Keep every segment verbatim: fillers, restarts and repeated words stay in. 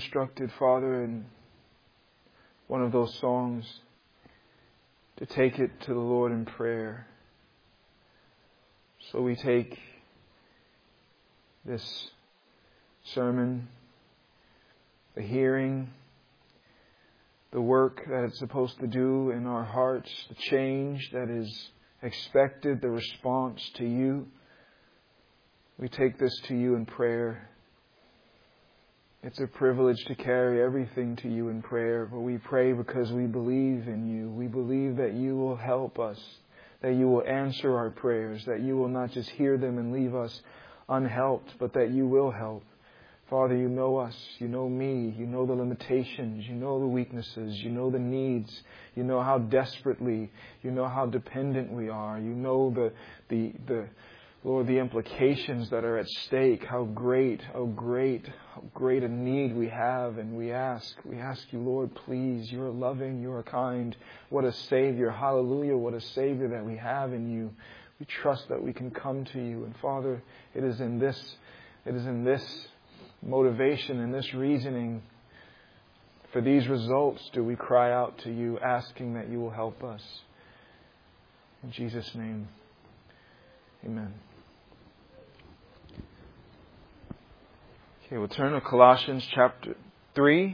instructed, Father, in one of those songs, to take it to the Lord in prayer. So we take this sermon, the hearing, the work that it's supposed to do in our hearts, the change that is expected, the response to you. We take this to you in prayer. It's a privilege to carry everything to you in prayer, but we pray because we believe in you. We believe that you will help us, that you will answer our prayers, that you will not just hear them and leave us unhelped, but that you will help. Father, you know us, you know me, you know the limitations, you know the weaknesses, you know the needs, you know how desperately, you know how dependent we are, you know the, the, the, Lord, the implications that are at stake, how great, how great, how great a need we have, and we ask, we ask you, Lord, please, you are loving, you are kind, what a Savior, hallelujah, what a Savior that we have in you. We trust that we can come to you, and Father, it is in this, it is in this motivation and this reasoning for these results do we cry out to you, asking that you will help us. In Jesus' name, amen. Okay, we'll turn to Colossians chapter three.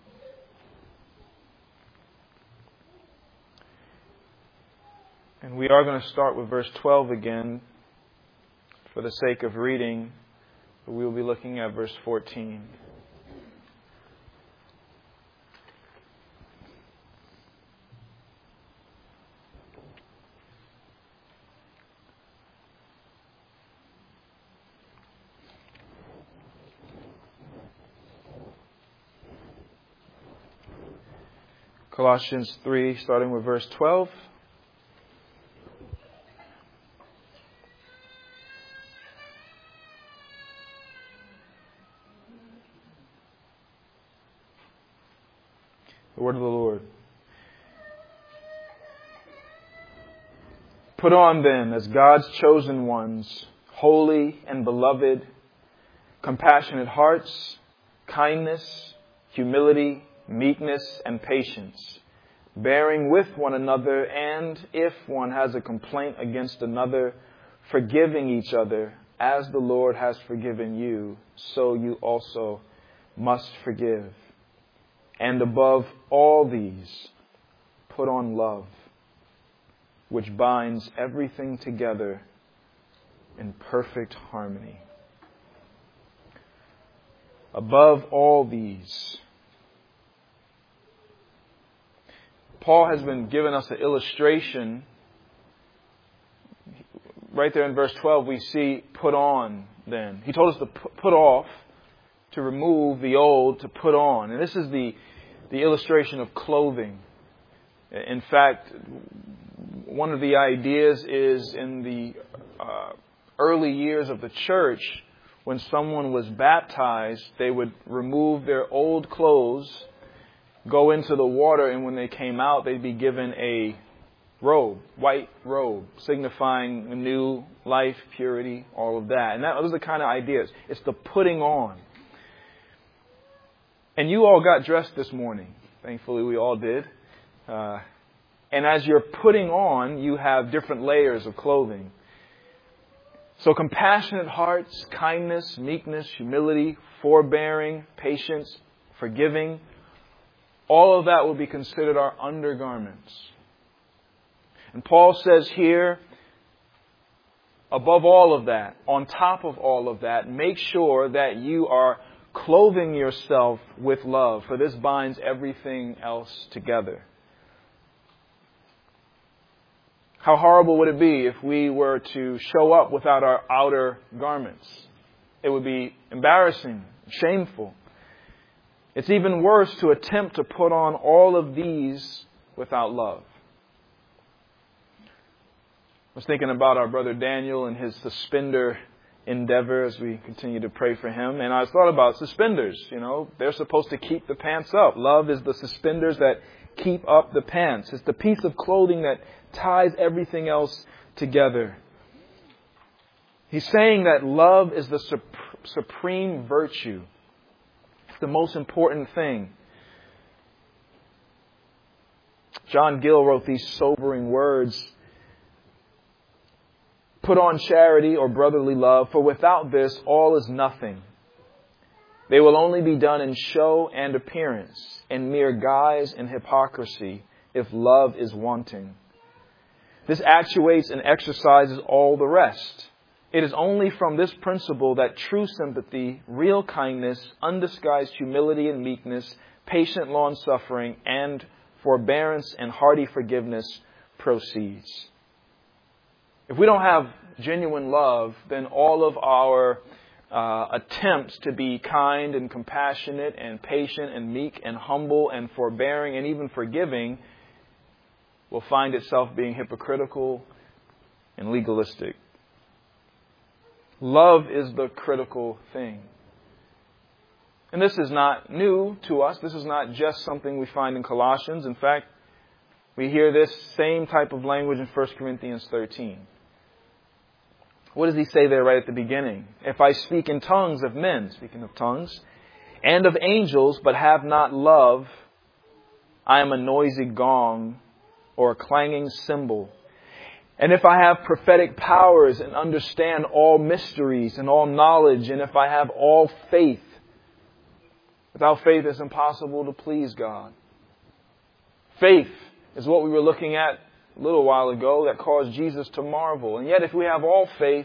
And we are going to start with verse twelve again for the sake of reading. But we will be looking at verse fourteen. Colossians three, starting with verse twelve. The word of the Lord. Put on then, as God's chosen ones, holy and beloved, compassionate hearts, kindness, humility, meekness, and patience, bearing with one another, and if one has a complaint against another, forgiving each other, as the Lord has forgiven you, so you also must forgive. And above all these, put on love, which binds everything together in perfect harmony. Above all these, Paul has been giving us an illustration. Right there in verse twelve, we see put on then. He told us to put off, to remove the old, to put on. And this is the, the illustration of clothing. In fact, one of the ideas is in the uh, early years of the church, when someone was baptized, they would remove their old clothes, go into the water, and when they came out, they'd be given a robe, white robe, signifying a new life, purity, all of that. And that was the kind of ideas. It's the putting on. And you all got dressed this morning. Thankfully, we all did. Uh, and as you're putting on, you have different layers of clothing. So compassionate hearts, kindness, meekness, humility, forbearing, patience, forgiving, all of that will be considered our undergarments. And Paul says here, above all of that, on top of all of that, make sure that you are clothing yourself with love, for this binds everything else together. How horrible would it be if we were to show up without our outer garments? It would be embarrassing, shameful. It's even worse to attempt to put on all of these without love. I was thinking about our brother Daniel and his suspender endeavor as we continue to pray for him. And I thought about suspenders. You know, they're supposed to keep the pants up. Love is the suspenders that keep up the pants. It's the piece of clothing that ties everything else together. He's saying that love is the sup- supreme virtue. the most important thing. John Gill wrote these sobering words. Put on charity or brotherly love, for without this all is nothing. They will only be done in show and appearance, in mere guise and hypocrisy, if love is wanting. This actuates and exercises all the rest. It is only from this principle that true sympathy, real kindness, undisguised humility and meekness, patient long-suffering, and forbearance and hearty forgiveness proceeds. If we don't have genuine love, then all of our uh, attempts to be kind and compassionate and patient and meek and humble and forbearing and even forgiving will find itself being hypocritical and legalistic. Love is the critical thing. And this is not new to us. This is not just something we find in Colossians. In fact, we hear this same type of language in First Corinthians thirteen. What does he say there right at the beginning? If I speak in tongues of men, speaking of tongues, and of angels, but have not love, I am a noisy gong or a clanging cymbal. And if I have prophetic powers and understand all mysteries and all knowledge, and if I have all faith, without faith it's impossible to please God. Faith is what we were looking at a little while ago that caused Jesus to marvel. And yet if we have all faith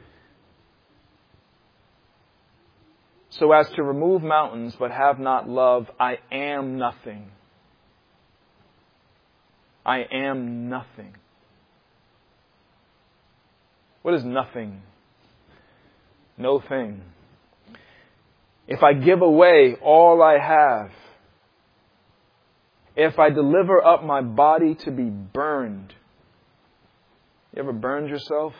so as to remove mountains but have not love, I am nothing. I am nothing. What is nothing? No thing. If I give away all I have, if I deliver up my body to be burned. You ever burned yourself?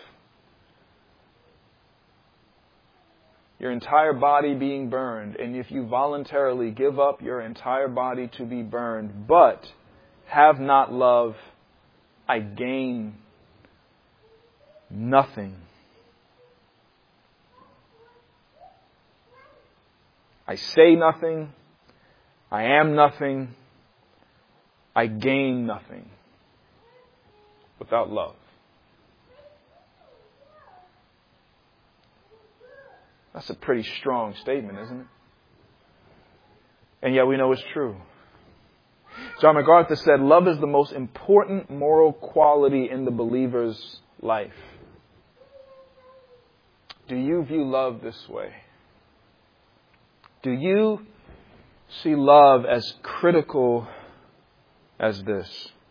Your entire body being burned. And if you voluntarily give up your entire body to be burned, but have not love, I gain nothing. I say nothing. I am nothing. I gain nothing without love. That's a pretty strong statement, isn't it? And yet we know it's true. John MacArthur said, love is the most important moral quality in the believer's life. Do you view love this way? Do you see love as critical as this?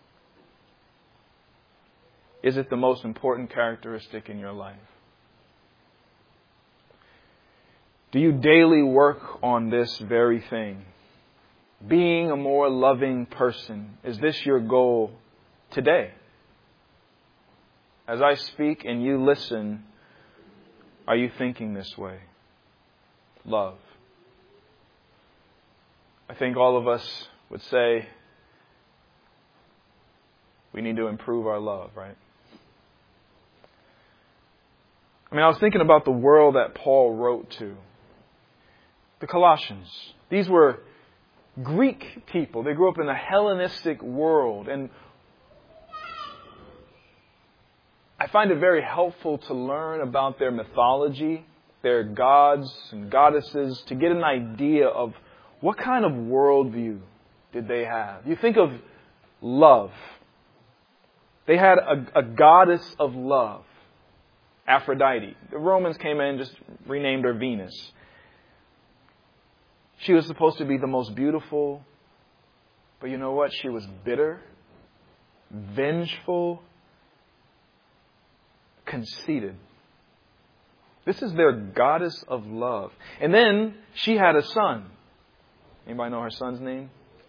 Is it the most important characteristic in your life? Do you daily work on this very thing? Being a more loving person. Is this your goal today? As I speak and you listen, are you thinking this way? Love. I think all of us would say we need to improve our love, right? I mean, I was thinking about the world that Paul wrote to. The Colossians. These were Greek people. They grew up in a Hellenistic world. And I find it very helpful to learn about their mythology, their gods and goddesses, to get an idea of what kind of worldview did they have. You think of love. They had a, a goddess of love, Aphrodite. The Romans came in and just renamed her Venus. She was supposed to be the most beautiful, but you know what? She was bitter, vengeful, conceited. This is their goddess of love. And then she had a son. Anybody know her son's name?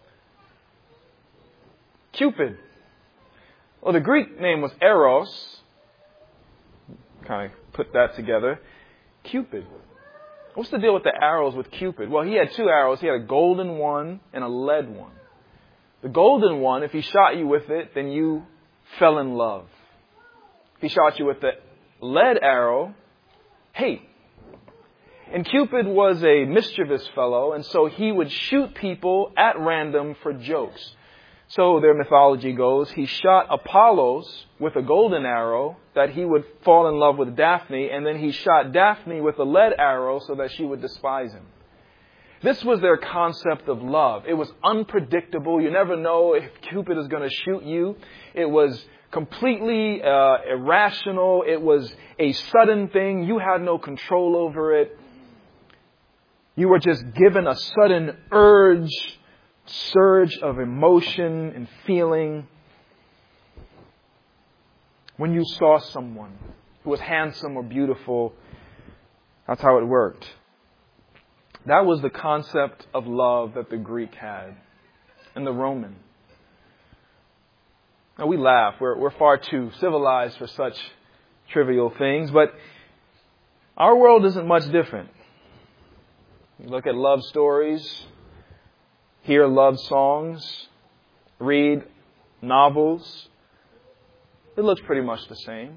Cupid. Well, the Greek name was Eros. Kind of put that together. Cupid. What's the deal with the arrows with Cupid? Well, he had two arrows. He had a golden one and a lead one. The golden one, if he shot you with it, then you fell in love. If he shot you with the lead arrow, hate. And Cupid was a mischievous fellow, and so he would shoot people at random for jokes. So their mythology goes, he shot Apollos with a golden arrow that he would fall in love with Daphne, and then he shot Daphne with a lead arrow so that she would despise him. This was their concept of love. It was unpredictable. You never know if Cupid is going to shoot you. It was completely uh, irrational. It was a sudden thing. You had no control over it. You were just given a sudden urge, surge of emotion and feeling when you saw someone who was handsome or beautiful. That's how it worked. That was the concept of love that the Greek had and the Roman. Now we laugh. We're, we're far too civilized for such trivial things, but our world isn't much different. You look at love stories, hear love songs, read novels. It looks pretty much the same.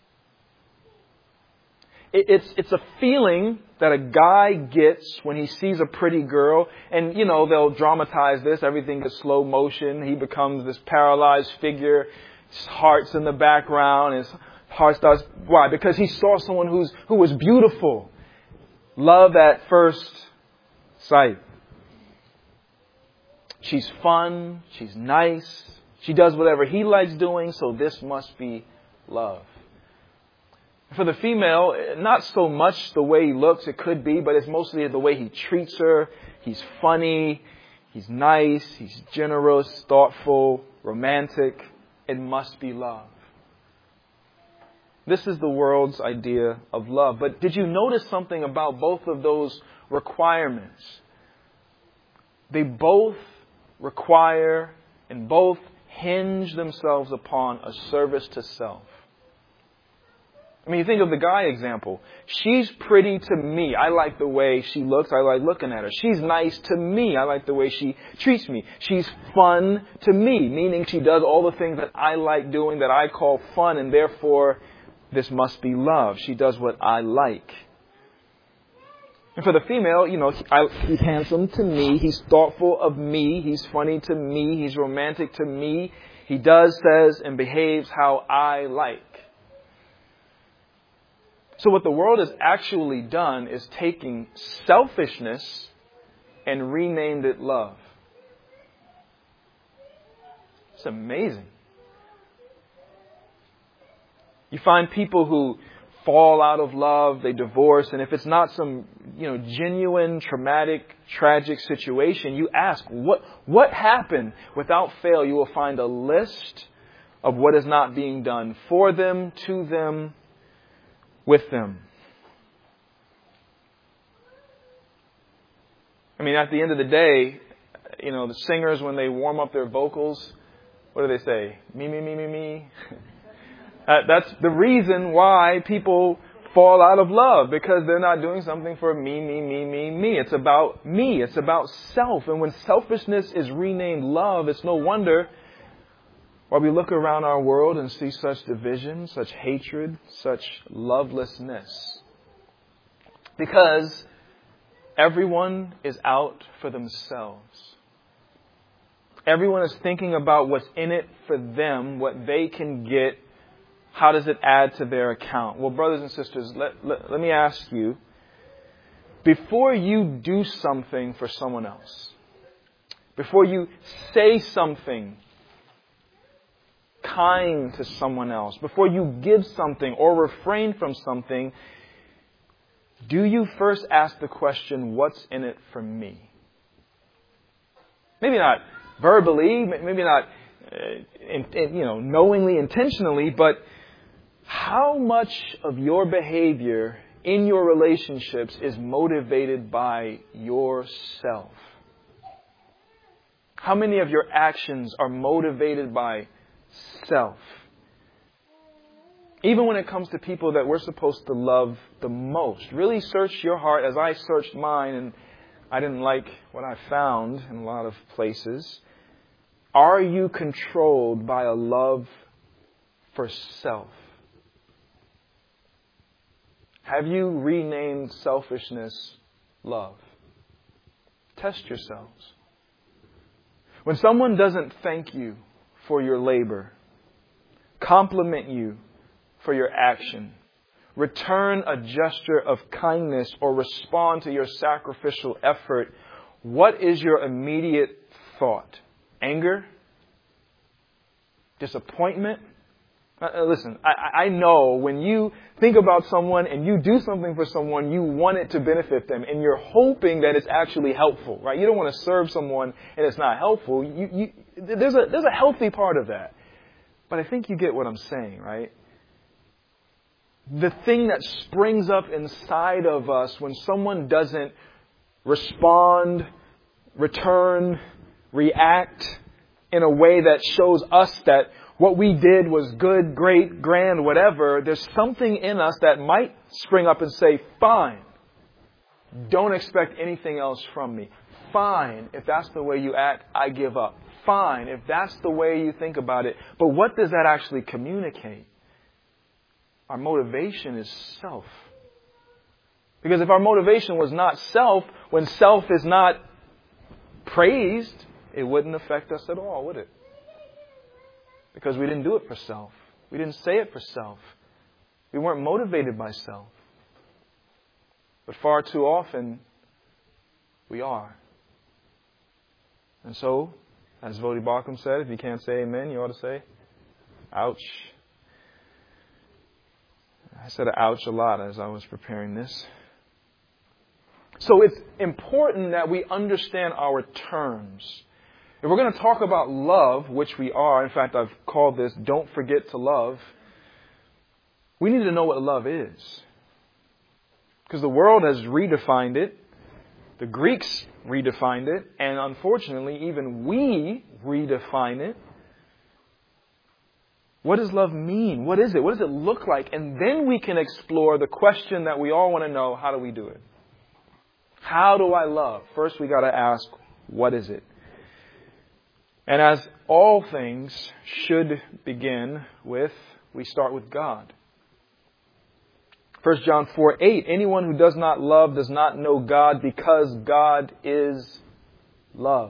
It's it's a feeling that a guy gets when he sees a pretty girl. And, you know, they'll dramatize this. Everything is slow motion. He becomes this paralyzed figure. His heart's in the background. His heart starts... Why? Because he saw someone who's who was beautiful. Love at first sight. She's fun. She's nice. She does whatever he likes doing. So this must be love. For the female, not so much the way he looks, it could be, but it's mostly the way he treats her. He's funny, he's nice, he's generous, thoughtful, romantic. It must be love. This is the world's idea of love. But did you notice something about both of those requirements? They both require and both hinge themselves upon a service to self. I mean, you think of the guy example. She's pretty to me. I like the way she looks. I like looking at her. She's nice to me. I like the way she treats me. She's fun to me, meaning she does all the things that I like doing that I call fun, and therefore this must be love. She does what I like. And for the female, you know, I, he's handsome to me. He's thoughtful of me. He's funny to me. He's romantic to me. He does, says, and behaves how I like. So what the world has actually done is taking selfishness and renamed it love. It's amazing. You find people who fall out of love, they divorce, and if it's not some, you know, genuine, traumatic, tragic situation, you ask, what, what happened? Without fail, you will find a list of what is not being done for them, to them, with them. I mean, at the end of the day, you know, the singers, when they warm up their vocals, what do they say? Me, me, me, me, me. uh, that's the reason why people fall out of love, because they're not doing something for me, me, me, me, me. It's about me. It's about self. And when selfishness is renamed love, it's no wonder why we look around our world and see such division, such hatred, such lovelessness. Because everyone is out for themselves. Everyone is thinking about what's in it for them, what they can get. How does it add to their account? Well, brothers and sisters, let, let, let me ask you, before you do something for someone else, before you say something kind to someone else, before you give something or refrain from something, do you first ask the question, what's in it for me? Maybe not verbally, maybe not uh, in, in, you know, knowingly, intentionally, but how much of your behavior in your relationships is motivated by yourself? How many of your actions are motivated by self? Even when it comes to people that we're supposed to love the most. Really search your heart, as I searched mine, and I didn't like what I found in a lot of places. Are you controlled by a love for self? Have you renamed selfishness love? Test yourselves. When someone doesn't thank you for your labor, compliment you for your action, return a gesture of kindness, or respond to your sacrificial effort, what is your immediate thought? Anger? Disappointment? Uh, listen, I, I know when you think about someone and you do something for someone, you want it to benefit them, and you're hoping that it's actually helpful, right? You don't want to serve someone and it's not helpful. You, you, there's a there's a healthy part of that, but I think you get what I'm saying, right? The thing that springs up inside of us when someone doesn't respond, return, react in a way that shows us that what we did was good, great, grand, whatever, there's something in us that might spring up and say, fine, don't expect anything else from me. Fine, if that's the way you act, I give up. Fine, if that's the way you think about it. But what does that actually communicate? Our motivation is self. Because if our motivation was not self, when self is not praised, it wouldn't affect us at all, would it? Because we didn't do it for self. We didn't say it for self. We weren't motivated by self. But far too often, we are. And so, as Voddie Baucham said, if you can't say amen, you ought to say, ouch. I said ouch a lot as I was preparing this. So it's important that we understand our terms. If we're going to talk about love, which we are, in fact, I've called this, Don't Forget to Love, we need to know what love is. Because the world has redefined it. The Greeks redefined it. And unfortunately, even we redefine it. What does love mean? What is it? What does it look like? And then we can explore the question that we all want to know, how do we do it? How do I love? First, we got to ask, what is it? And as all things should begin with, we start with God. First John four eight, anyone who does not love does not know God, because God is love.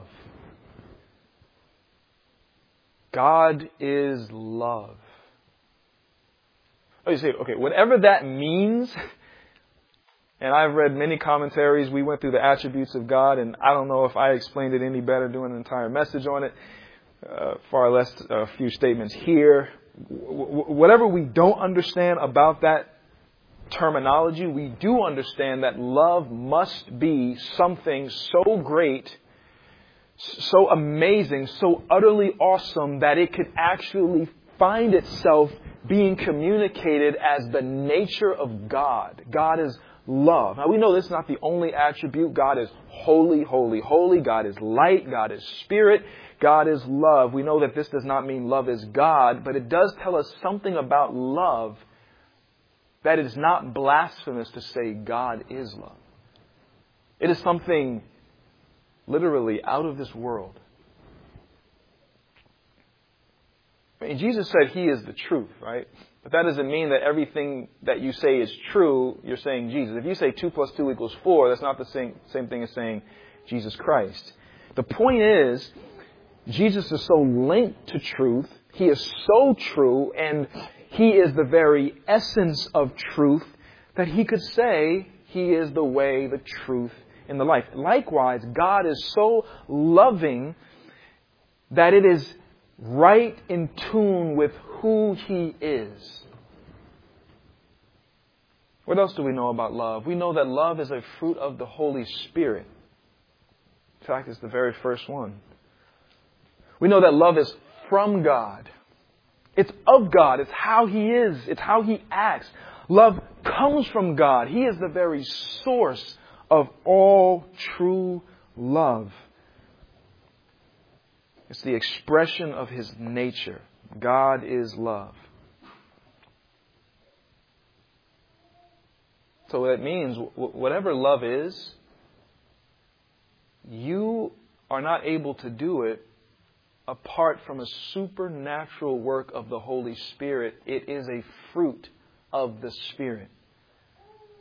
God is love. Oh, you say, okay, whatever that means, and I've read many commentaries, we went through the attributes of God, and I don't know if I explained it any better doing an entire message on it, uh, far less a few statements here. W- whatever we don't understand about that terminology, we do understand that love must be something so great, so amazing, so utterly awesome that it could actually find itself being communicated as the nature of God. God is love. Now we know this is not the only attribute. God is holy, holy, holy. God is light. God is spirit. God is love. We know that this does not mean love is God, but it does tell us something about love, that it is not blasphemous to say God is love. It is something literally out of this world. I mean, Jesus said He is the truth, right? But that doesn't mean that everything that you say is true, you're saying Jesus. If you say two plus two equals four, that's not the same, same thing as saying Jesus Christ. The point is, Jesus is so linked to truth. He is so true, and He is the very essence of truth, that He could say He is the way, the truth, and the life. Likewise, God is so loving that it is right in tune with who He is. What else do we know about love? We know that love is a fruit of the Holy Spirit. In fact, it's the very first one. We know that love is from God. It's of God. It's how He is. It's how He acts. Love comes from God. He is the very source of all true love. It's the expression of His nature. God is love. So that means whatever love is, you are not able to do it apart from a supernatural work of the Holy Spirit. It is a fruit of the Spirit.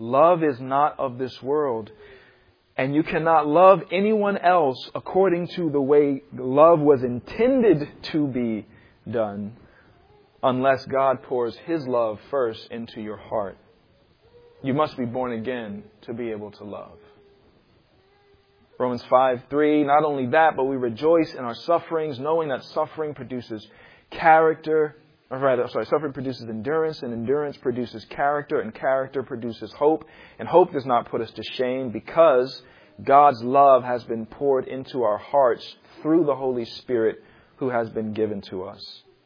Love is not of this world. And you cannot love anyone else according to the way love was intended to be done unless God pours His love first into your heart. You must be born again to be able to love. Romans five three, not only that, but we rejoice in our sufferings, knowing that suffering produces character. Or rather, sorry, suffering produces endurance, and endurance produces character, and character produces hope. And hope does not put us to shame because God's love has been poured into our hearts through the Holy Spirit who has been given to us.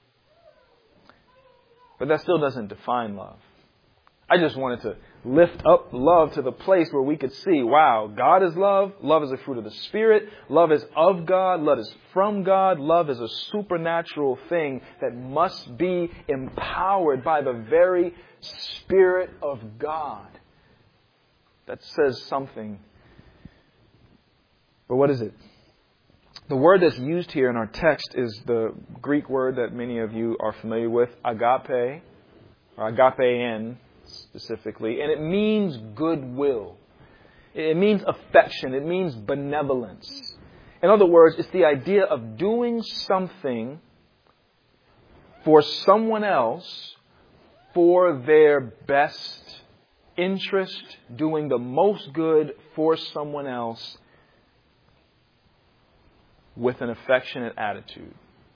But that still doesn't define love. I just wanted to lift up love to the place where we could see, wow, God is love. Love is a fruit of the Spirit. Love is of God. Love is from God. Love is a supernatural thing that must be empowered by the very Spirit of God. That says something. But what is it? The word that's used here in our text is the Greek word that many of you are familiar with, agape, or agapein specifically, and it means goodwill. It means affection. It means benevolence. In other words, it's the idea of doing something for someone else for their best interest, doing the most good for someone else with an affectionate attitude.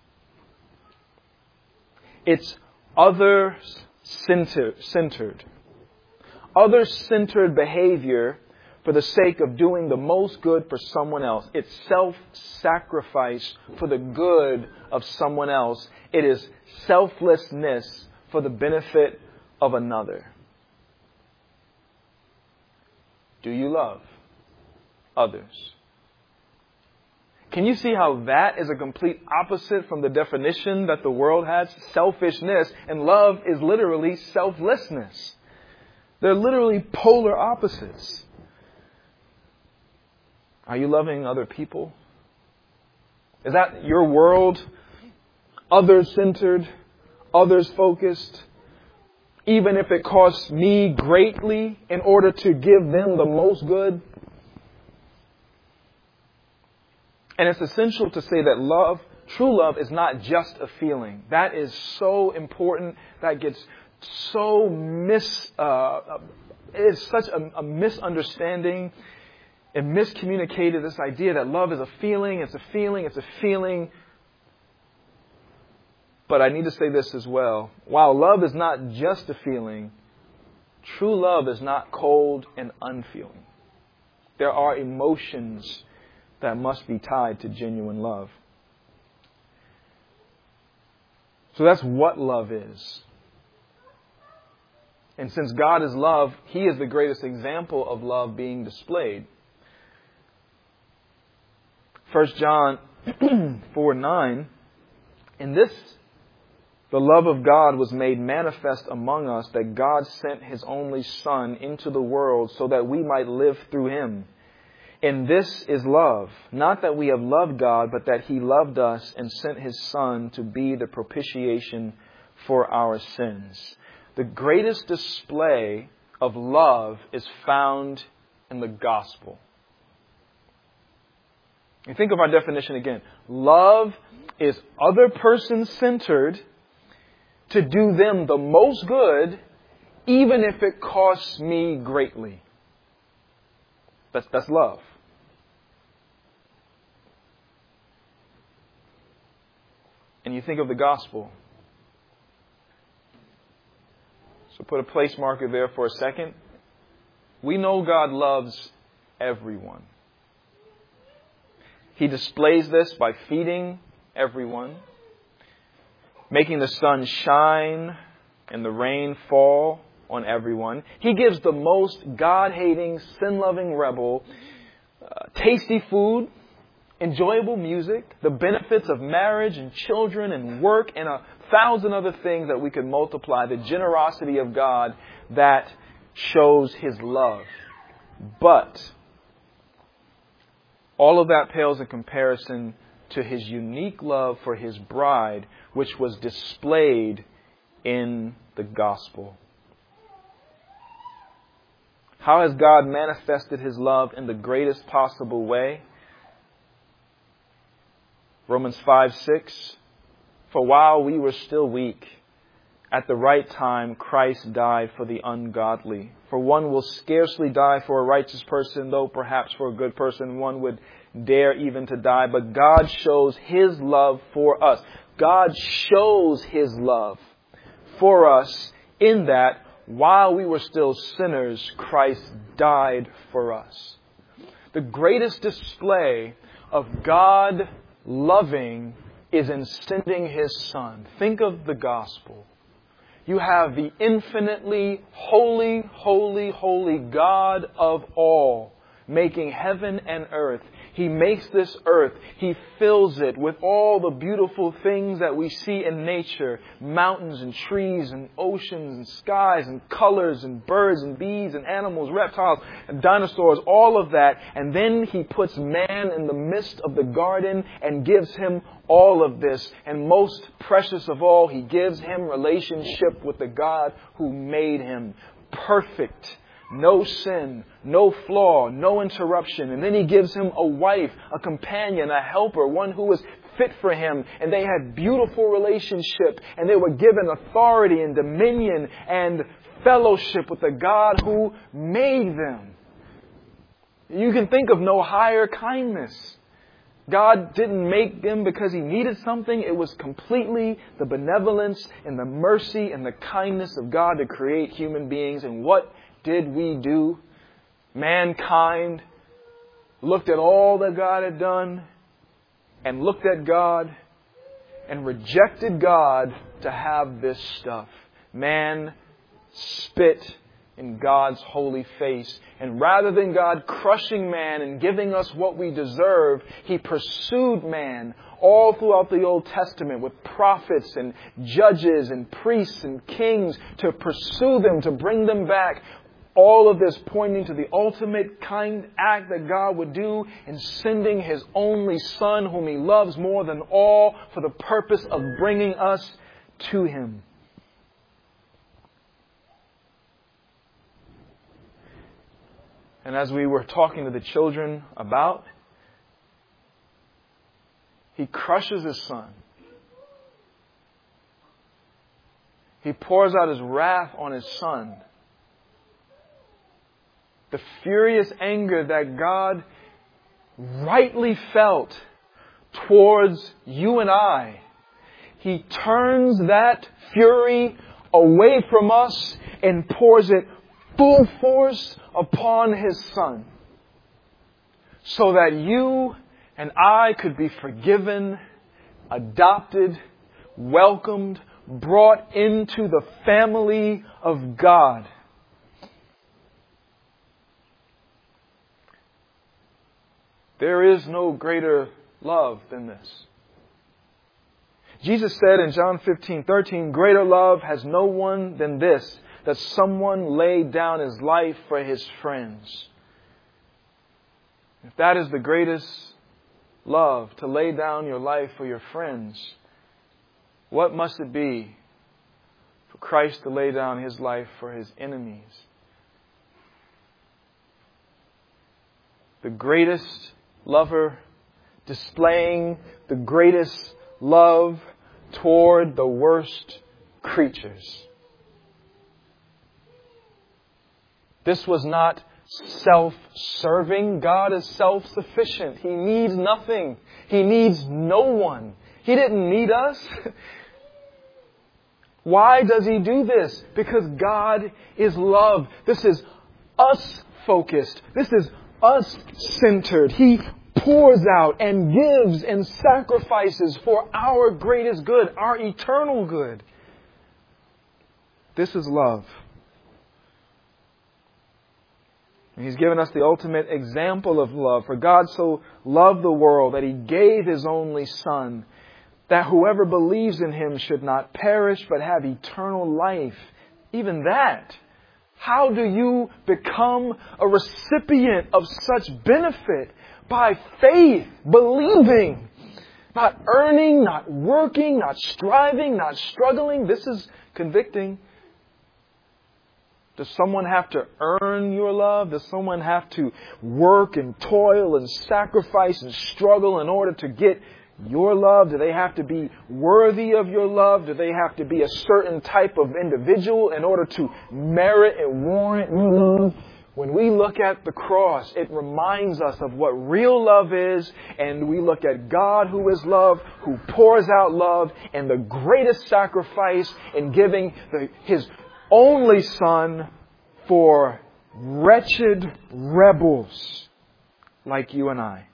It's other-centered. Other-centered behavior for the sake of doing the most good for someone else. It's self-sacrifice for the good of someone else. It is selflessness for the benefit of another. Do you love others? Can you see how that is a complete opposite from the definition that the world has? Selfishness, and love is literally selflessness. They're literally polar opposites. Are you loving other people? Is that your world? Others-centered, others-focused, even if it costs me greatly in order to give them the most good? And it's essential to say that love, true love, is not just a feeling. That is so important. That gets so mis... Uh, it's such a, a misunderstanding and miscommunicated, this idea that love is a feeling, it's a feeling, it's a feeling. But I need to say this as well. While love is not just a feeling, true love is not cold and unfeeling. There are emotions that must be tied to genuine love. So that's what love is. And since God is love, He is the greatest example of love being displayed. First John four nine, in this the love of God was made manifest among us, that God sent His only Son into the world so that we might live through Him. And this is love, not that we have loved God, but that He loved us and sent His Son to be the propitiation for our sins. The greatest display of love is found in the gospel. And think of our definition again. Love is other person centered to do them the most good, even if it costs me greatly. That's, that's love. And you think of the gospel. So put a place marker there for a second. We know God loves everyone. He displays this by feeding everyone, making the sun shine and the rain fall on everyone. He gives the most God-hating, sin-loving rebel uh, tasty food, enjoyable music, the benefits of marriage and children and work, and a thousand other things that we could multiply. The generosity of God that shows His love. But all of that pales in comparison to His unique love for His bride, which was displayed in the gospel. How has God manifested His love in the greatest possible way? Romans five six. For while we were still weak, at the right time Christ died for the ungodly. For one will scarcely die for a righteous person, though perhaps for a good person one would dare even to die. But God shows His love for us. God shows His love for us in that while we were still sinners, Christ died for us. The greatest display of God loving is in sending His Son. Think of the gospel. You have the infinitely holy, holy, holy God of all making heaven and earth. He makes this earth. He fills it with all the beautiful things that we see in nature. Mountains and trees and oceans and skies and colors and birds and bees and animals, reptiles and dinosaurs, all of that. And then He puts man in the midst of the garden and gives him all of this. And most precious of all, He gives him relationship with the God who made him. Perfect. No sin, no flaw, no interruption. And then He gives him a wife, a companion, a helper, one who was fit for him. And they had beautiful relationship. And they were given authority and dominion and fellowship with the God who made them. You can think of no higher kindness. God didn't make them because He needed something. It was completely the benevolence and the mercy and the kindness of God to create human beings. And what did we do? Mankind looked at all that God had done and looked at God and rejected God to have this stuff. Man spit in God's holy face. And rather than God crushing man and giving us what we deserve, He pursued man all throughout the Old Testament with prophets and judges and priests and kings to pursue them, to bring them back. All of this pointing to the ultimate kind act that God would do in sending His only Son, whom He loves more than all, for the purpose of bringing us to Him. And as we were talking to the children about, He crushes His Son. He pours out His wrath on His Son. The furious anger that God rightly felt towards you and I, He turns that fury away from us and pours it full force upon His Son, so that you and I could be forgiven, adopted, welcomed, brought into the family of God. There is no greater love than this. Jesus said in John fifteen thirteen, greater love has no one than this, that someone laid down his life for his friends. If that is the greatest love, to lay down your life for your friends, what must it be for Christ to lay down His life for His enemies? The greatest lover displaying the greatest love toward the worst creatures. This was not self-serving. God is self-sufficient. He needs nothing. He needs no one. He didn't need us. Why does He do this? Because God is love. This is us-focused. This is us-centered. He pours out and gives and sacrifices for our greatest good, our eternal good. This is love. And He's given us the ultimate example of love. For God so loved the world that He gave His only Son, that whoever believes in Him should not perish but have eternal life. Even that. How do you become a recipient of such benefit? By faith, believing. Not earning, not working, not striving, not struggling. This is convicting. Does someone have to earn your love? Does someone have to work and toil and sacrifice and struggle in order to get your love? Do they have to be worthy of your love? Do they have to be a certain type of individual in order to merit and warrant your love? When we look at the cross, it reminds us of what real love is, and we look at God who is love, who pours out love, and the greatest sacrifice in giving the, His only Son for wretched rebels like you and I.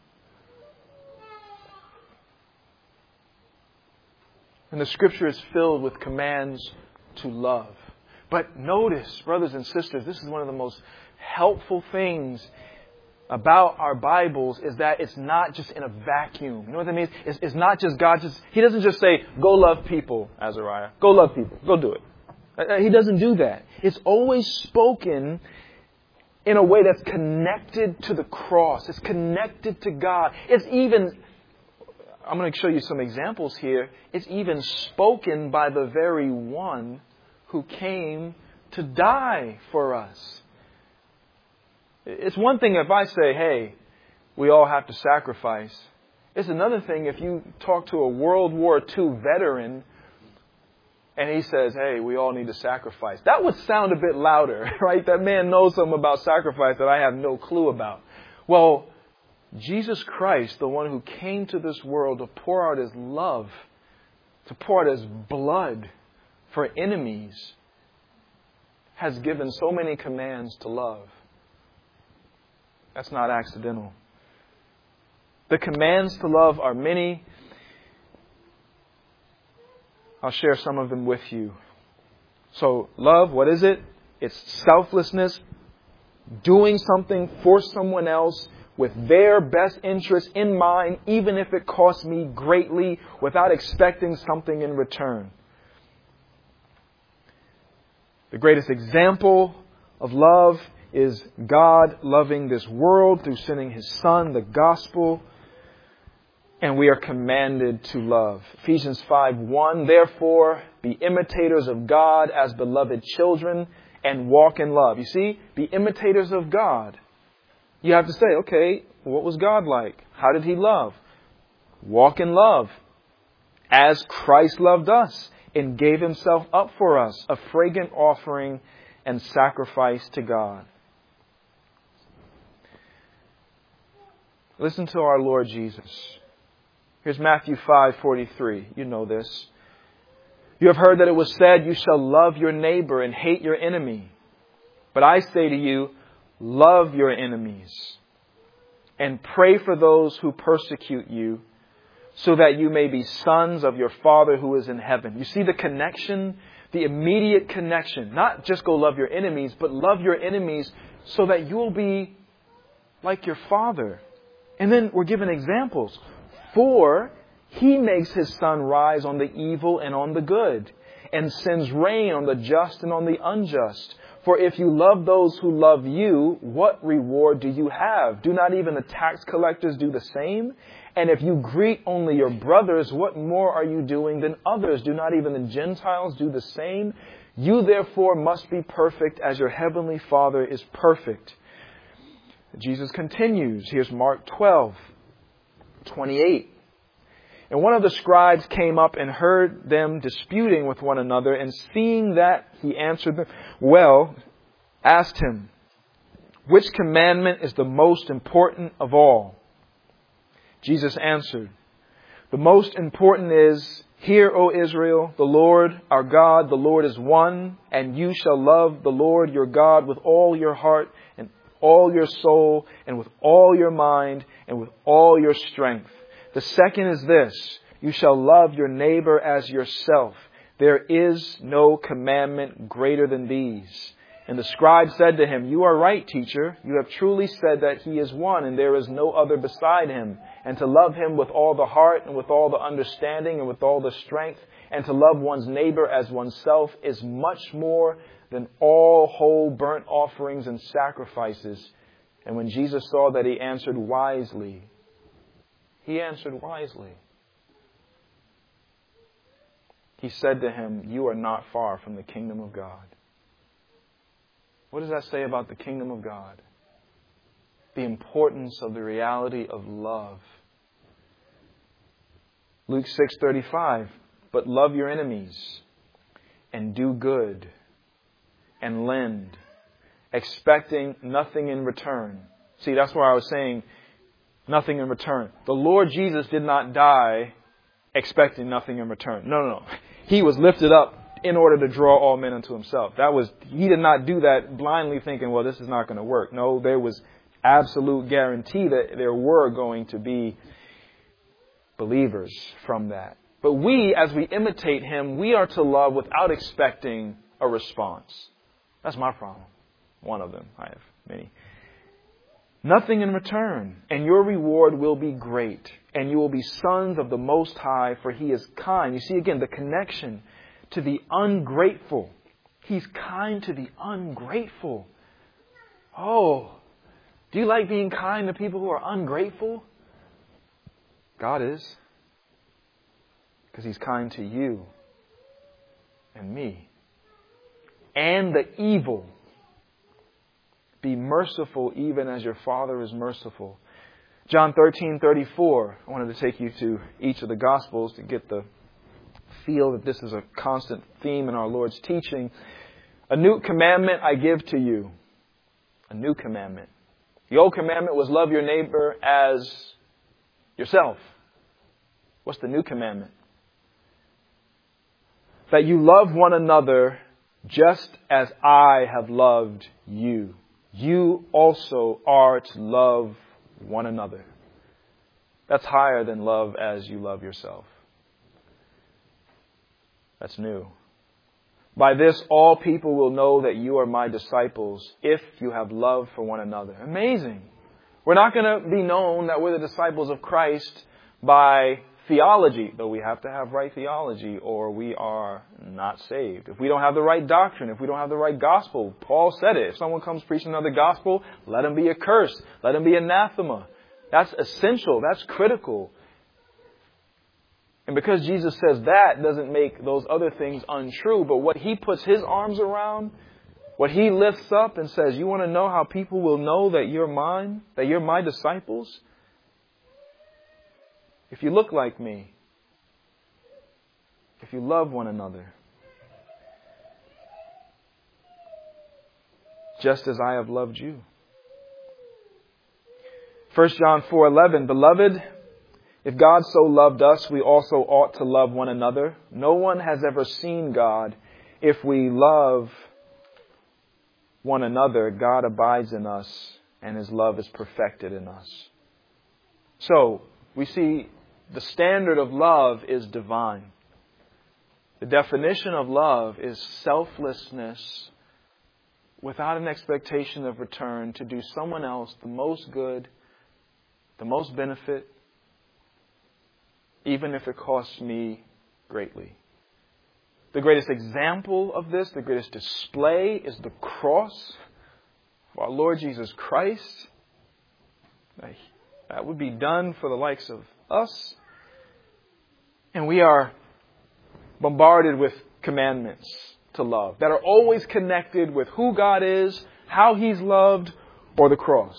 And the Scripture is filled with commands to love. But notice, brothers and sisters, this is one of the most helpful things about our Bibles is that it's not just in a vacuum. You know what that means? It's, it's not just God just, He doesn't just say, go love people, Azariah. Go love people. Go do it. He doesn't do that. It's always spoken in a way that's connected to the cross. It's connected to God. It's even, I'm going to show you some examples here. It's even spoken by the very one who came to die for us. It's one thing if I say, hey, we all have to sacrifice. It's another thing if you talk to a World War Two veteran and he says, hey, we all need to sacrifice. That would sound a bit louder, right? That man knows something about sacrifice that I have no clue about. Well, Jesus Christ, the one who came to this world to pour out His love, to pour out His blood for enemies, has given so many commands to love. That's not accidental. The commands to love are many. I'll share some of them with you. So, love, what is it? It's selflessness, doing something for someone else with their best interest in mind, even if it costs me greatly, without expecting something in return. The greatest example of love is God loving this world through sending His Son, the gospel, and we are commanded to love. Ephesians five one, therefore, be imitators of God as beloved children and walk in love. You see, be imitators of God. You have to say, okay, what was God like? How did He love? Walk in love as Christ loved us and gave Himself up for us, a fragrant offering and sacrifice to God. Listen to our Lord Jesus. Here's Matthew five forty-three. You know this. You have heard that it was said, you shall love your neighbor and hate your enemy. But I say to you, love your enemies and pray for those who persecute you, so that you may be sons of your Father who is in heaven. You see the connection, the immediate connection. Not just go love your enemies, but love your enemies so that you'll be like your Father. And then we're given examples. For He makes His sun rise on the evil and on the good, and sends rain on the just and on the unjust. For if you love those who love you, what reward do you have? Do not even the tax collectors do the same? And if you greet only your brothers, what more are you doing than others? Do not even the Gentiles do the same? You therefore must be perfect as your heavenly Father is perfect. Jesus continues. Here's Mark twelve twenty-eight. And one of the scribes came up and heard them disputing with one another, and seeing that he answered them well, asked him, which commandment is the most important of all? Jesus answered, the most important is, hear, O Israel, the Lord our God, the Lord is one, and you shall love the Lord your God with all your heart and all your soul and with all your mind and with all your strength. The second is this, you shall love your neighbor as yourself. There is no commandment greater than these. And the scribe said to him, you are right, teacher. You have truly said that He is one and there is no other beside Him. And to love Him with all the heart and with all the understanding and with all the strength, and to love one's neighbor as oneself is much more than all whole burnt offerings and sacrifices. And when Jesus saw that he answered wisely, He answered wisely. He said to him, you are not far from the kingdom of God. What does that say about the kingdom of God? The importance of the reality of love. Luke six thirty-five, but love your enemies and do good and lend, expecting nothing in return. See, that's why I was saying nothing in return. The Lord Jesus did not die expecting nothing in return. No, no, no. He was lifted up in order to draw all men unto himself. That was, he did not do that blindly thinking, well, this is not going to work. No, there was absolute guarantee that there were going to be believers from that. But we, as we imitate him, we are to love without expecting a response. That's my problem. One of them. I have many. Nothing in return, and your reward will be great, and you will be sons of the Most High, for he is kind. You see again the connection to the ungrateful. He's kind to the ungrateful. Oh, do you like being kind to people who are ungrateful? God is. Because he's kind to you and me. And the evil. Be merciful even as your Father is merciful. John thirteen thirty-four. I wanted to take you to each of the Gospels to get the feel that this is a constant theme in our Lord's teaching. A new commandment I give to you. A new commandment. The old commandment was love your neighbor as yourself. What's the new commandment? That you love one another just as I have loved you. You also are to love one another. That's higher than love as you love yourself. That's new. By this, all people will know that you are my disciples if you have love for one another. Amazing. We're not going to be known that we're the disciples of Christ by theology, though we have to have right theology or we are not saved. If we don't have the right doctrine, if we don't have the right gospel, Paul said it. If someone comes preaching another gospel, let him be accursed. Let him be anathema. That's essential. That's critical. And because Jesus says that doesn't make those other things untrue, but what he puts his arms around, what he lifts up and says, you want to know how people will know that you're mine, that you're my disciples? If you look like me, if you love one another, just as I have loved you. First John four eleven, Beloved, if God so loved us, we also ought to love one another. No one has ever seen God. If we love one another, God abides in us, and his love is perfected in us. So, we see the standard of love is divine. The definition of love is selflessness without an expectation of return to do someone else the most good, the most benefit, even if it costs me greatly. The greatest example of this, the greatest display is the cross of our Lord Jesus Christ. That would be done for the likes of us. And we are bombarded with commandments to love that are always connected with who God is, how he's loved, or the cross.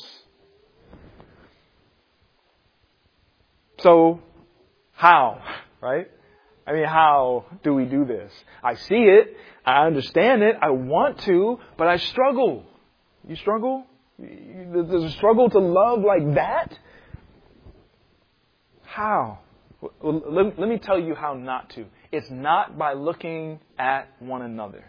So, how, right? I mean, how do we do this? I see it. I understand it. I want to, but I struggle. You struggle? There's a struggle to love like that? How? Well, let, let me tell you how not to. It's not by looking at one another.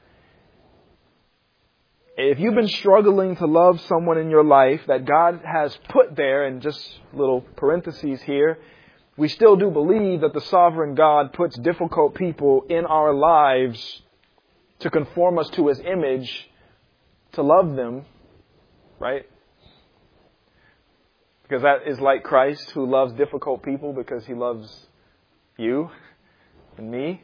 If you've been struggling to love someone in your life that God has put there, and just little parentheses here, we still do believe that the sovereign God puts difficult people in our lives to conform us to his image, to love them, right? Because that is like Christ, who loves difficult people because he loves you and me.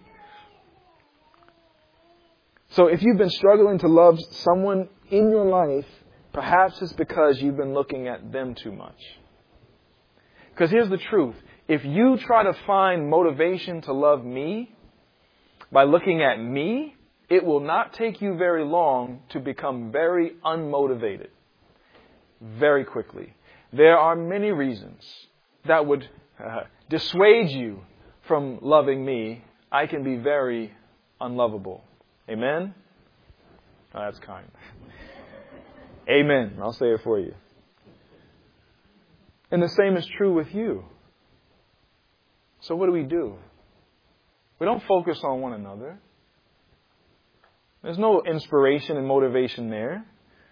So if you've been struggling to love someone in your life, perhaps it's because you've been looking at them too much. Because here's the truth. If you try to find motivation to love me by looking at me, it will not take you very long to become very unmotivated very quickly. There are many reasons that would uh, dissuade you from loving me. I can be very unlovable. Amen? Oh, that's kind. Amen. I'll say it for you. And the same is true with you. So what do we do? We don't focus on one another. There's no inspiration and motivation there.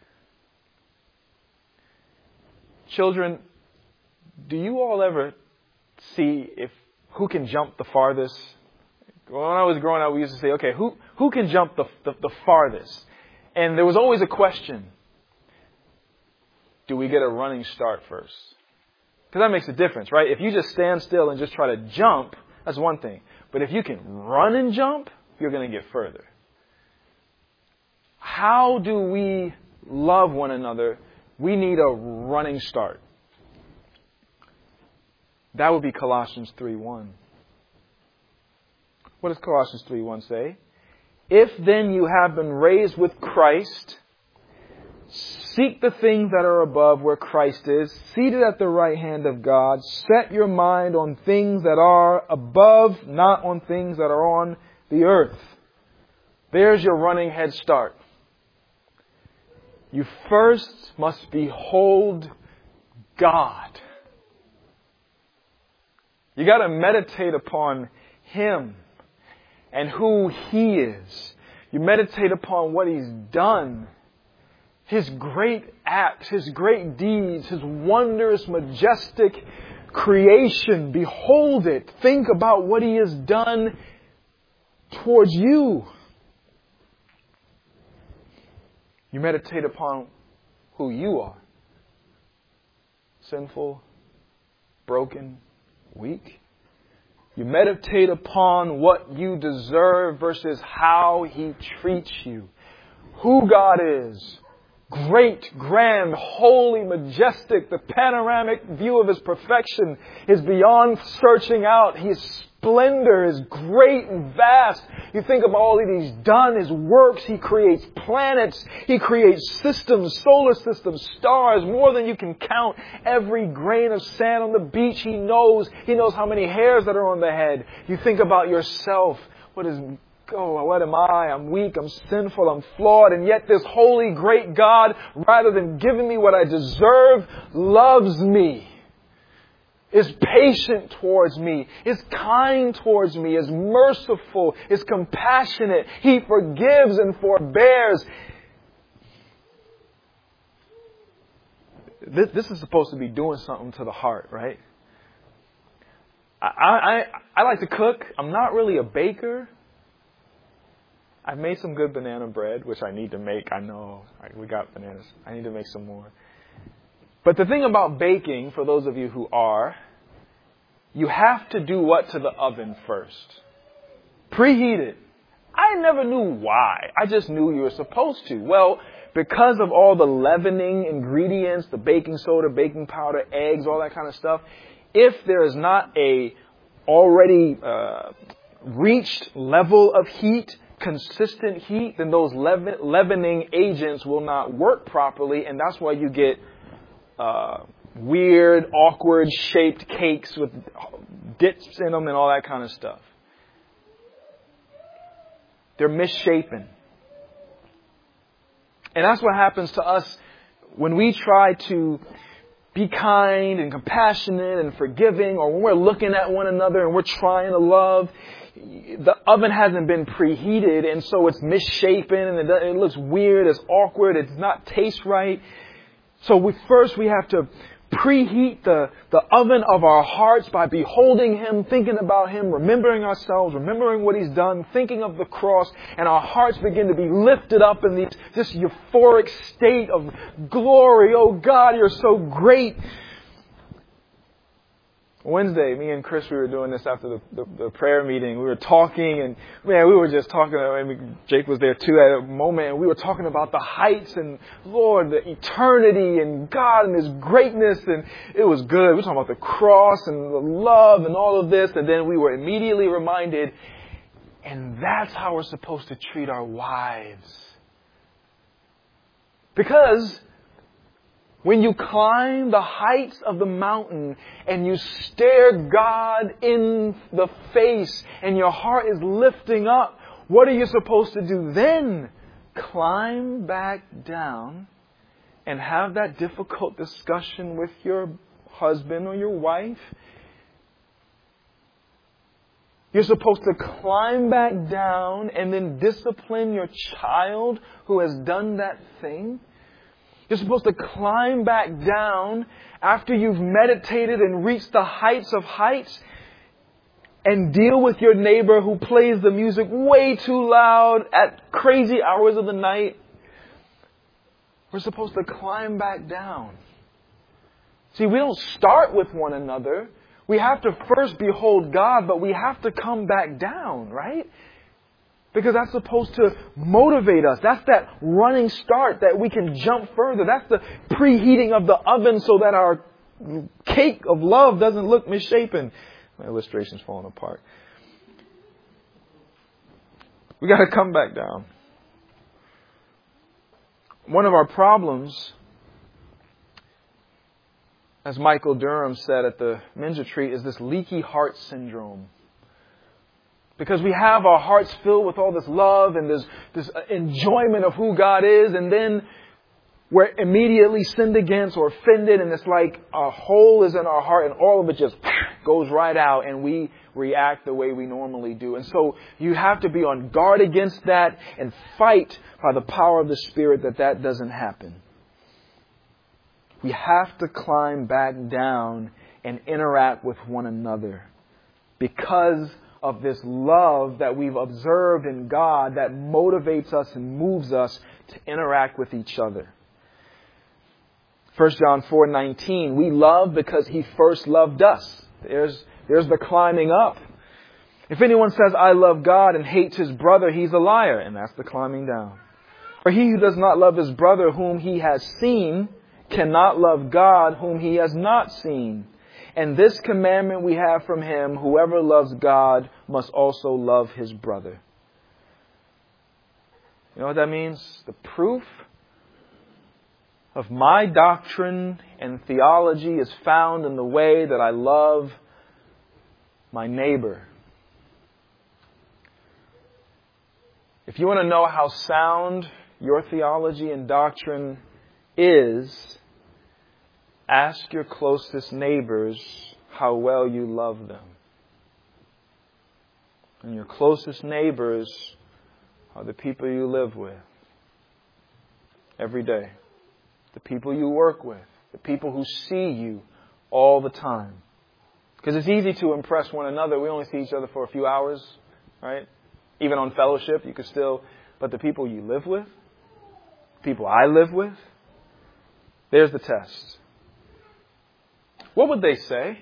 Children, do you all ever see if who can jump the farthest? When I was growing up, we used to say, okay, who, who can jump the, the, the farthest? And there was always a question. Do we get a running start first? Because that makes a difference, right? If you just stand still and just try to jump, that's one thing. But if you can run and jump, you're going to get further. How do we love one another? We need a running start. That would be Colossians three one. What does Colossians three one say? If then you have been raised with Christ, seek the things that are above where Christ is, seated at the right hand of God. Set your mind on things that are above, not on things that are on the earth. There's your running head start. You first must behold God. You got to meditate upon Him and who He is. You meditate upon what He's done. His great acts, His great deeds, His wondrous, majestic creation. Behold it. Think about what He has done towards you. You meditate upon who you are. Sinful, broken, weak. You meditate upon what you deserve versus how He treats you. Who God is. Great, grand, holy, majestic. The panoramic view of His perfection is beyond searching out. His splendor is great and vast. You think of all that He's done, His works. He creates planets. He creates systems, solar systems, stars, more than you can count. Every grain of sand on the beach, He knows. He knows how many hairs that are on the head. You think about yourself. What is Oh, what am I? I'm weak, I'm sinful, I'm flawed, and yet this holy, great God, rather than giving me what I deserve, loves me, is patient towards me, is kind towards me, is merciful, is compassionate. He forgives and forbears. This, this is supposed to be doing something to the heart, right? I, I, I like to cook. I'm not really a baker. I've made some good banana bread, which I need to make. I know. Right, we got bananas. I need to make some more. But the thing about baking, for those of you who are, you have to do what to the oven first? Preheat it. I never knew why. I just knew you were supposed to. Well, because of all the leavening ingredients, the baking soda, baking powder, eggs, all that kind of stuff, if there is not a already uh, reached level of heat, consistent heat, then those leaven, leavening agents will not work properly, and that's why you get uh, weird, awkward shaped cakes with dips in them and all that kind of stuff. They're misshapen. And that's what happens to us when we try to be kind and compassionate and forgiving, or when we're looking at one another and we're trying to love. The oven hasn't been preheated, and so it's misshapen, and it, it looks weird, it's awkward, it does not taste right. So we first we have to preheat the, the oven of our hearts by beholding Him, thinking about Him, remembering ourselves, remembering what He's done, thinking of the cross, and our hearts begin to be lifted up in this, this euphoric state of glory. Oh God, You're so great. Wednesday, me and Chris, we were doing this after the, the, the prayer meeting. We were talking, and man, we were just talking. I mean, Jake was there too at a moment, and we were talking about the heights and Lord, the eternity and God and His greatness, and it was good. We were talking about the cross and the love and all of this, and then we were immediately reminded, And that's how we're supposed to treat our wives. Because when you climb the heights of the mountain and you stare God in the face and your heart is lifting up, what are you supposed to do then? Climb back down and have that difficult discussion with your husband or your wife. You're supposed to climb back down and then discipline your child who has done that thing. You're supposed to climb back down after you've meditated and reached the heights of heights and deal with your neighbor who plays the music way too loud at crazy hours of the night. We're supposed to climb back down. See, we don't start with one another. We have to first behold God, but we have to come back down, right? Because that's supposed to motivate us. That's that running start that we can jump further. That's the preheating of the oven so that our cake of love doesn't look misshapen. My illustration's falling apart. We got to come back down. One of our problems, as Michael Durham said at the men's retreat, is this leaky heart syndrome. Because we have our hearts filled with all this love and this, this enjoyment of who God is, and then we're immediately sinned against or offended, and it's like a hole is in our heart and all of it just goes right out and we react the way we normally do. And so you have to be on guard against that and fight by the power of the Spirit that that doesn't happen. We have to climb back down and interact with one another because of this love that we've observed in God that motivates us and moves us to interact with each other. First John four nineteen, we love because He first loved us. There's, there's the climbing up. If anyone says, I love God and hates his brother, he's a liar. And that's the climbing down. For he who does not love his brother whom he has seen cannot love God whom he has not seen. And this commandment we have from Him, whoever loves God must also love his brother. You know what that means? The proof of my doctrine and theology is found in the way that I love my neighbor. If you want to know how sound your theology and doctrine is, ask your closest neighbors how well you love them. And your closest neighbors are the people you live with every day. The people you work with. The people who see you all the time. Because it's easy to impress one another. We only see each other for a few hours, right? Even on fellowship, you could still... But the people you live with, people I live with, there's the test. What would they say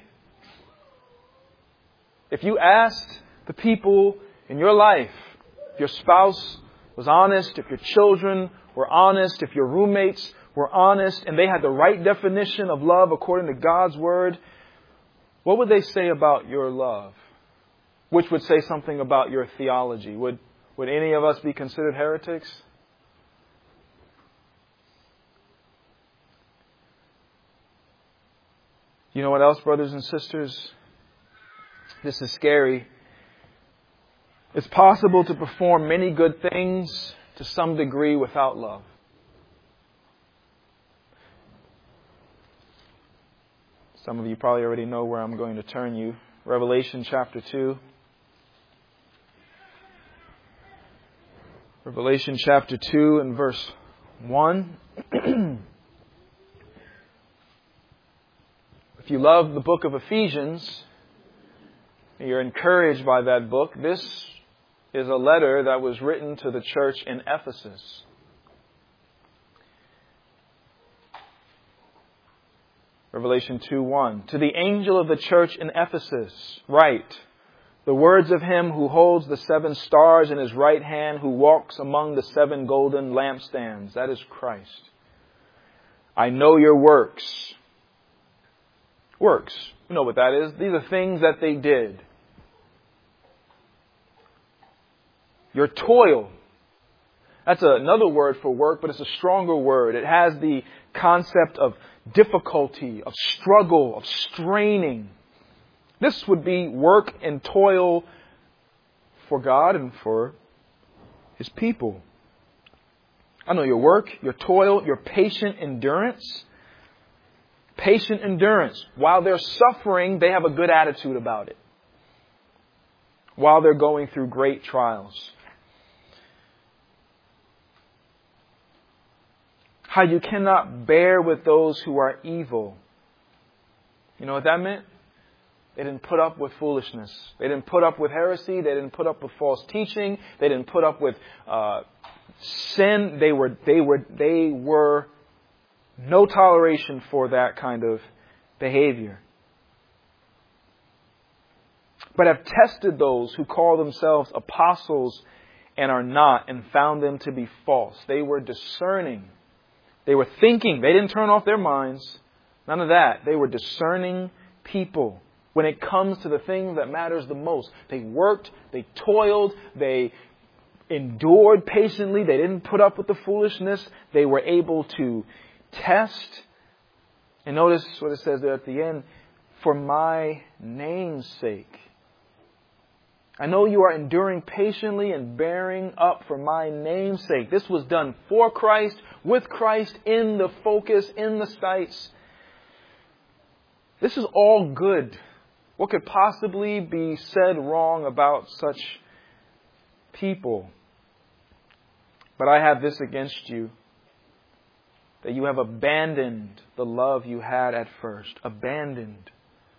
if you asked the people in your life, if your spouse was honest, if your children were honest, if your roommates were honest, and they had the right definition of love according to God's Word, what would they say about your love? Which would say something about your theology. Would, would any of us be considered heretics? You know what else, brothers and sisters? This is scary. It's possible to perform many good things to some degree without love. Some of you probably already know where I'm going to turn you. Revelation chapter two. Revelation chapter two and verse one. If you love the book of Ephesians, you're encouraged by that book. This is a letter that was written to the church in Ephesus. Revelation two one. To the angel of the church in Ephesus, write the words of Him who holds the seven stars in His right hand, who walks among the seven golden lampstands. That is Christ. I know your works. Works. You know what that is. These are things that they did. Your toil. That's another word for work, but it's a stronger word. It has the concept of difficulty, of struggle, of straining. This would be work and toil for God and for His people. I know your work, your toil, your patient endurance. Patient endurance. While they're suffering, they have a good attitude about it. While they're going through great trials. How you cannot bear with those who are evil. You know what that meant? They didn't put up with foolishness. They didn't put up with heresy. They didn't put up with false teaching. They didn't put up with uh, sin. They were, they were, they were no toleration for that kind of behavior. But have tested those who call themselves apostles and are not, and found them to be false. They were discerning. They were thinking. They didn't turn off their minds. None of that. They were discerning people when it comes to the thing that matters the most. They worked. They toiled. They endured patiently. They didn't put up with the foolishness. They were able to test. And notice what it says there at the end. For my name's sake. I know you are enduring patiently and bearing up for my name's sake. This was done for Christ, with Christ in the focus, in the sights. This is all good. What could possibly be said wrong about such people? But I have this against you, that you have abandoned the love you had at first. Abandoned.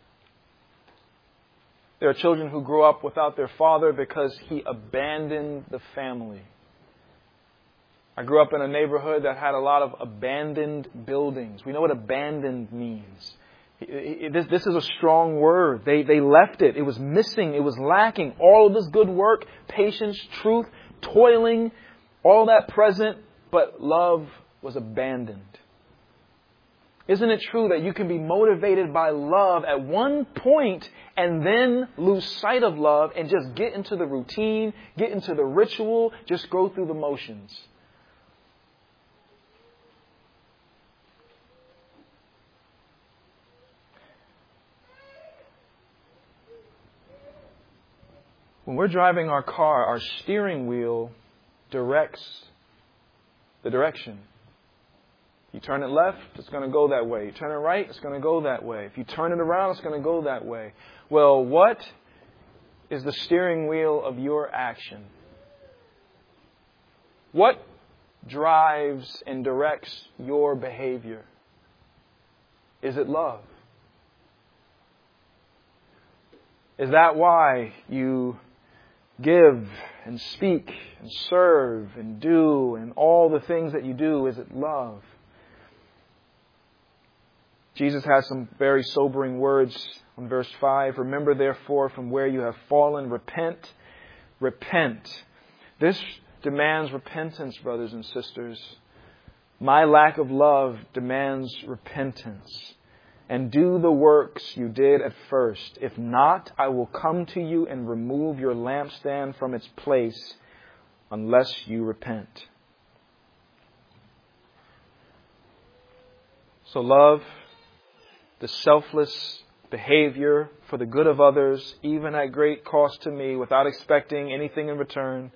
There are children who grew up without their father because he abandoned the family. I grew up in a neighborhood that had a lot of abandoned buildings. We know what abandoned means. This, this is a strong word. They, they left it. It was missing. It was lacking. All of this good work, patience, truth, toiling, all that present, but love was abandoned. Isn't it true that you can be motivated by love at one point and then lose sight of love and just get into the routine, get into the ritual, just go through the motions? When we're driving our car, our steering wheel directs the direction. You turn it left, it's going to go that way. You turn it right, it's going to go that way. If you turn it around, it's going to go that way. Well, what is the steering wheel of your action? What drives and directs your behavior? Is it love? Is that why you give and speak and serve and do and all the things that you do? Is it love? Jesus has some very sobering words on verse five. Remember, therefore, from where you have fallen, repent. Repent. This demands repentance, brothers and sisters. My lack of love demands repentance. And do the works you did at first. If not, I will come to you and remove your lampstand from its place unless you repent. So love, the selfless behavior for the good of others, even at great cost to me, without expecting anything in return.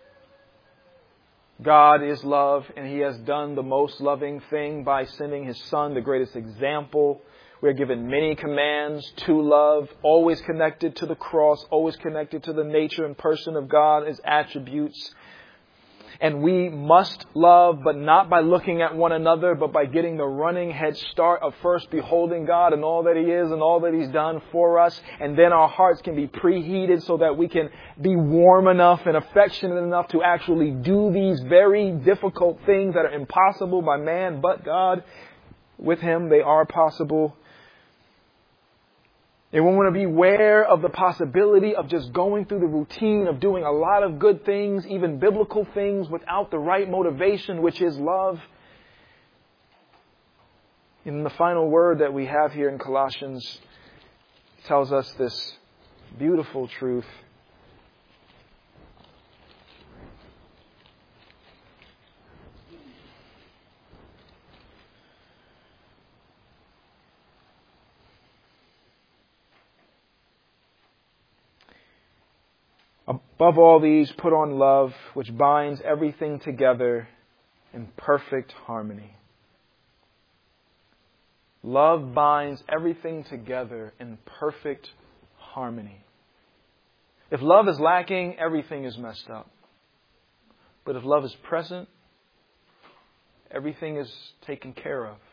God is love, and He has done the most loving thing by sending His Son, the greatest example. We are given many commands to love, always connected to the cross, always connected to the nature and person of God, His attributes. And we must love, but not by looking at one another, but by getting the running head start of first beholding God and all that He is and all that He's done for us. And then our hearts can be preheated so that we can be warm enough and affectionate enough to actually do these very difficult things that are impossible by man but God. With Him, they are possible. And we want to be aware of the possibility of just going through the routine of doing a lot of good things, even biblical things, without the right motivation, which is love. And the final word that we have here in Colossians tells us this beautiful truth. Above all these, put on love, which binds everything together in perfect harmony. Love binds everything together in perfect harmony. If love is lacking, everything is messed up. But if love is present, everything is taken care of.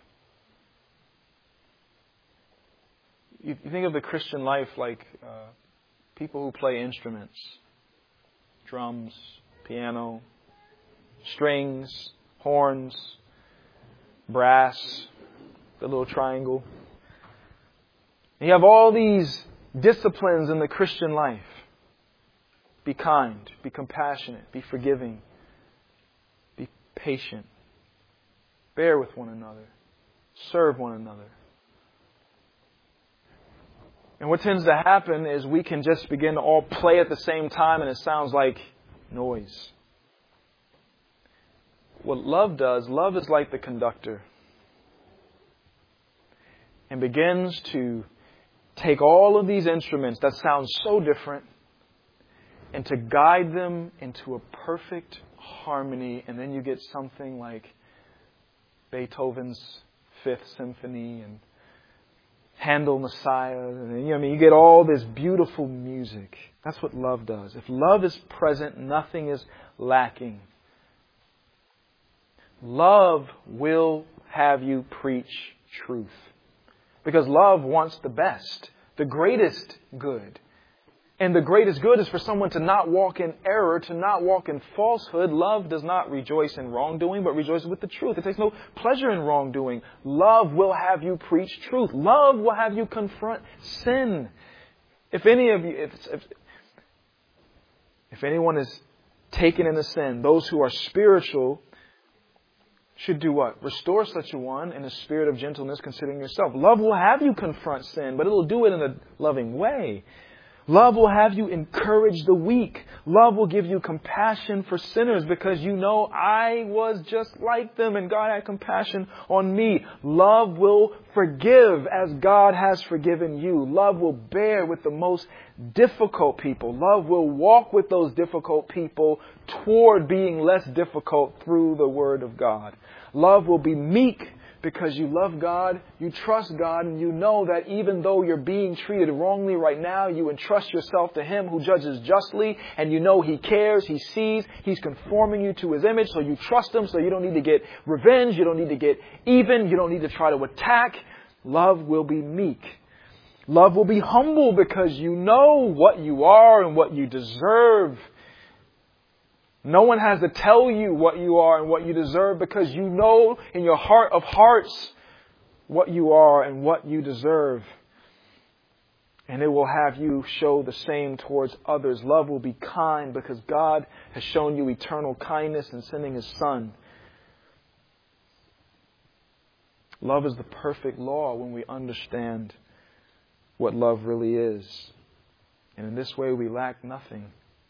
You think of the Christian life like uh, people who play instruments. Drums, piano, strings, horns, brass, the little triangle. And you have all these disciplines in the Christian life. Be kind, be compassionate, be forgiving, be patient, bear with one another, serve one another. And what tends to happen is we can just begin to all play at the same time and it sounds like noise. What love does, love is like the conductor and begins to take all of these instruments that sound so different and to guide them into a perfect harmony. And then you get something like Beethoven's Fifth Symphony and Handel Messiah. And, you know, I mean, you get all this beautiful music. That's what love does. If love is present, nothing is lacking. Love will have you preach truth. Because love wants the best, the greatest good. And the greatest good is for someone to not walk in error, to not walk in falsehood. Love does not rejoice in wrongdoing, but rejoices with the truth. It takes no pleasure in wrongdoing. Love will have you preach truth. Love will have you confront sin. If any of you, if, if, if anyone is taken in a sin, those who are spiritual should do what? Restore such a one in a spirit of gentleness, considering yourself. Love will have you confront sin, but it'll do it in a loving way. Love will have you encourage the weak. Love will give you compassion for sinners because you know I was just like them and God had compassion on me. Love will forgive as God has forgiven you. Love will bear with the most difficult people. Love will walk with those difficult people toward being less difficult through the Word of God. Love will be meek because you love God, you trust God, and you know that even though you're being treated wrongly right now, you entrust yourself to Him who judges justly, and you know He cares, He sees, He's conforming you to His image, so you trust Him, so you don't need to get revenge, you don't need to get even, you don't need to try to attack. Love will be meek. Love will be humble because you know what you are and what you deserve. No one has to tell you what you are and what you deserve because you know in your heart of hearts what you are and what you deserve. And it will have you show the same towards others. Love will be kind because God has shown you eternal kindness in sending His Son. Love is the perfect law when we understand what love really is. And in this way we lack nothing.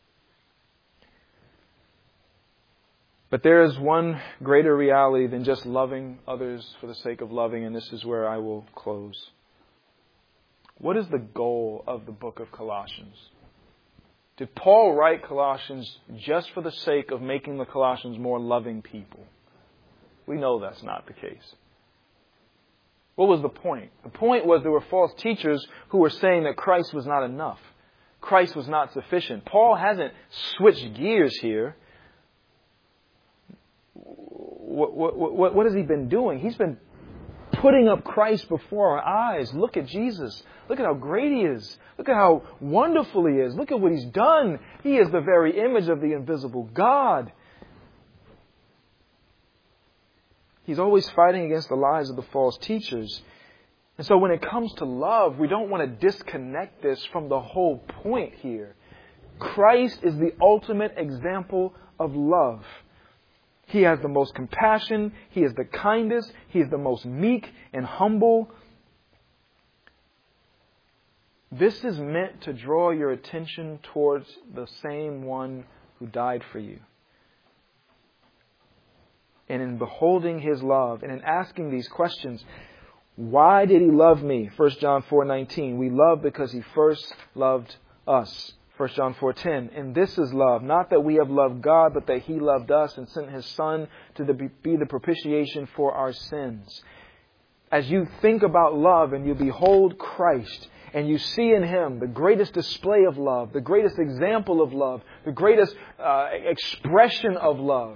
But there is one greater reality than just loving others for the sake of loving, and this is where I will close. What is the goal of the book of Colossians? Did Paul write Colossians just for the sake of making the Colossians more loving people? We know that's not the case. What was the point? The point was there were false teachers who were saying that Christ was not enough. Christ was not sufficient. Paul hasn't switched gears here. What, what, what, what has he been doing? He's been putting up Christ before our eyes. Look at Jesus. Look at how great He is. Look at how wonderful He is. Look at what He's done. He is the very image of the invisible God. He's always fighting against the lies of the false teachers. And so when it comes to love, we don't want to disconnect this from the whole point here. Christ is the ultimate example of love. He has the most compassion. He is the kindest. He is the most meek and humble. This is meant to draw your attention towards the same one who died for you. And in beholding His love and in asking these questions, why did He love me? First John four nineteen. We love because He first loved us. First John four ten, and this is love, not that we have loved God, but that He loved us and sent His Son to the, be the propitiation for our sins. As you think about love and you behold Christ and you see in Him the greatest display of love, the greatest example of love, the greatest uh, expression of love,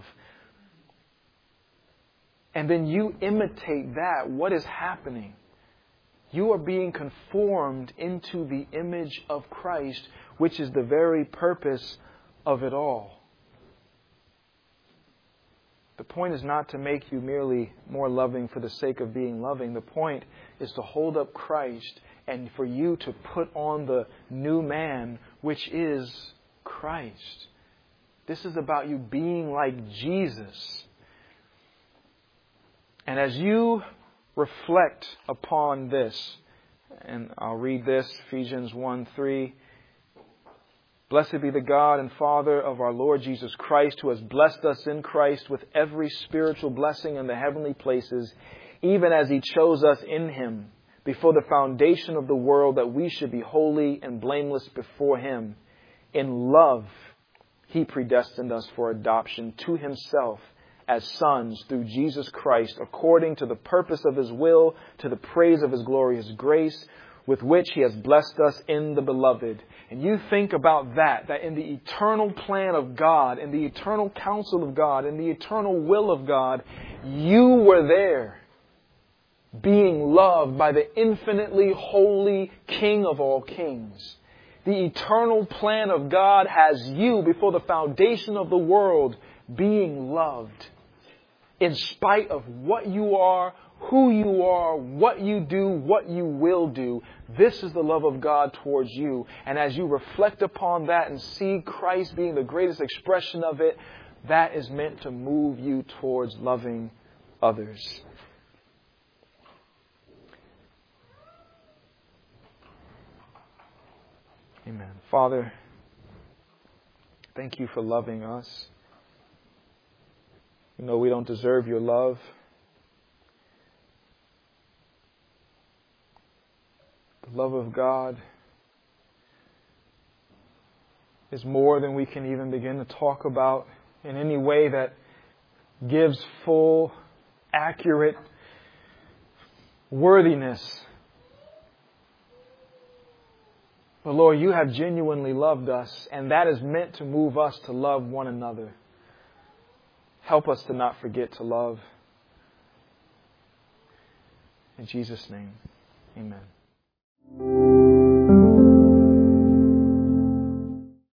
and then you imitate that, what is happening? You are being conformed into the image of Christ, which is the very purpose of it all. The point is not to make you merely more loving for the sake of being loving. The point is to hold up Christ and for you to put on the new man, which is Christ. This is about you being like Jesus. And as you reflect upon this, and I'll read this, Ephesians one three. Blessed be the God and Father of our Lord Jesus Christ, who has blessed us in Christ with every spiritual blessing in the heavenly places, even as He chose us in Him before the foundation of the world, that we should be holy and blameless before Him. In love, He predestined us for adoption to Himself as sons through Jesus Christ, according to the purpose of His will, to the praise of His glorious grace, with which He has blessed us in the Beloved. And you think about that, that in the eternal plan of God, in the eternal counsel of God, in the eternal will of God, you were there, being loved by the infinitely holy King of all kings. The eternal plan of God has you, before the foundation of the world, being loved. In spite of what you are, who you are, what you do, what you will do. This is the love of God towards you. And as you reflect upon that and see Christ being the greatest expression of it, that is meant to move you towards loving others. Amen. Father, thank You for loving us. You know we don't deserve Your love. The love of God is more than we can even begin to talk about in any way that gives full, accurate worthiness. But Lord, You have genuinely loved us, and that is meant to move us to love one another. Help us to not forget to love. In Jesus' name, amen.